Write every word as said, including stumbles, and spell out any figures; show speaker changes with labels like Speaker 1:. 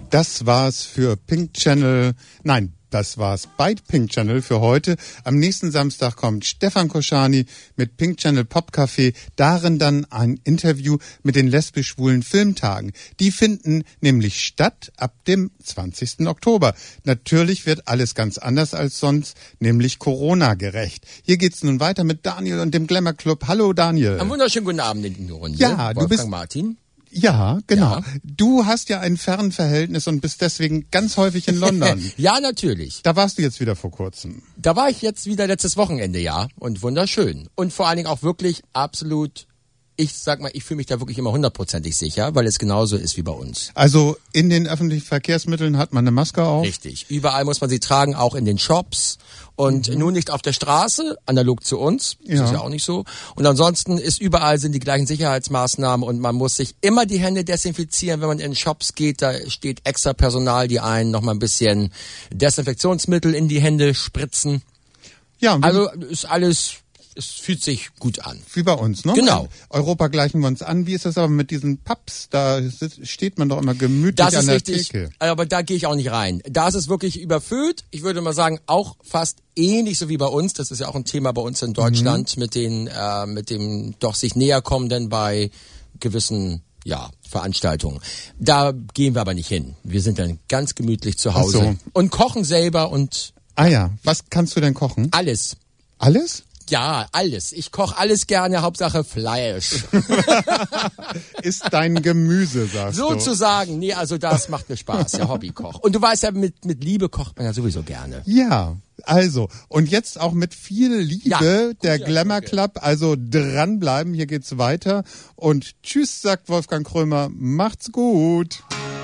Speaker 1: Das war's für Pink Channel. Nein, das war's bei Pink Channel für heute. Am nächsten Samstag kommt Stefan Koschani mit Pink Channel Popcafé. Darin dann ein Interview mit den lesbisch-schwulen Filmtagen. Die finden nämlich statt ab dem zwanzigsten Oktober. Natürlich wird alles ganz anders als sonst, nämlich Corona-gerecht. Hier geht's nun weiter mit Daniel und dem Glamour Club. Hallo Daniel.
Speaker 2: Einen wunderschönen guten Abend in die Runde.
Speaker 1: Ja,
Speaker 2: Wolfgang
Speaker 1: du bist
Speaker 2: Martin.
Speaker 1: Ja, genau.
Speaker 2: Ja.
Speaker 1: Du hast ja ein Fernverhältnis und bist deswegen ganz häufig in London.
Speaker 2: Ja, natürlich.
Speaker 1: Da warst du jetzt wieder vor kurzem.
Speaker 2: Da war ich jetzt wieder letztes Wochenende, ja. Und wunderschön. Und vor allen Dingen auch wirklich absolut, ich sag mal, ich fühle mich da wirklich immer hundertprozentig sicher, weil es genauso ist wie bei uns.
Speaker 1: Also in den öffentlichen Verkehrsmitteln hat man eine Maske auf?
Speaker 2: Richtig. Überall muss man sie tragen, auch in den Shops. Und mhm. nur nicht auf der Straße, analog zu uns. Das
Speaker 1: ja.
Speaker 2: ist ja auch nicht so. Und ansonsten ist überall sind die gleichen Sicherheitsmaßnahmen und man muss sich immer die Hände desinfizieren, wenn man in Shops geht. Da steht extra Personal, die einen noch mal ein bisschen Desinfektionsmittel in die Hände spritzen.
Speaker 1: Ja.
Speaker 2: Also ist alles... Es fühlt sich gut an.
Speaker 1: Wie bei uns, ne?
Speaker 2: Genau.
Speaker 1: In Europa gleichen wir uns an. Wie ist das aber mit diesen Pubs? Da steht man doch immer gemütlich
Speaker 2: das
Speaker 1: an
Speaker 2: ist
Speaker 1: der
Speaker 2: richtig,
Speaker 1: Theke.
Speaker 2: Aber da gehe ich auch nicht rein. Da ist es wirklich überfüllt. Ich würde mal sagen, auch fast ähnlich so wie bei uns. Das ist ja auch ein Thema bei uns in Deutschland mhm. mit den, äh, mit dem doch sich näher kommenden bei gewissen ja, Veranstaltungen. Da gehen wir aber nicht hin. Wir sind dann ganz gemütlich zu Hause
Speaker 1: Ach so.
Speaker 2: und kochen selber und...
Speaker 1: Ah ja, was kannst du denn kochen?
Speaker 2: Alles.
Speaker 1: Alles?
Speaker 2: Ja, alles. Ich koche alles gerne, Hauptsache Fleisch.
Speaker 1: Ist dein Gemüse, sagst du?
Speaker 2: Sozusagen. Nee, also das macht mir Spaß, ja, Hobbykoch. Und du weißt ja, mit, mit Liebe kocht man ja sowieso gerne.
Speaker 1: Ja, also, und jetzt auch mit viel Liebe,
Speaker 2: ja,
Speaker 1: der
Speaker 2: ja,
Speaker 1: Glamour
Speaker 2: okay.
Speaker 1: Club, also dranbleiben, hier geht's weiter. Und tschüss, sagt Wolfgang Krömer, macht's gut.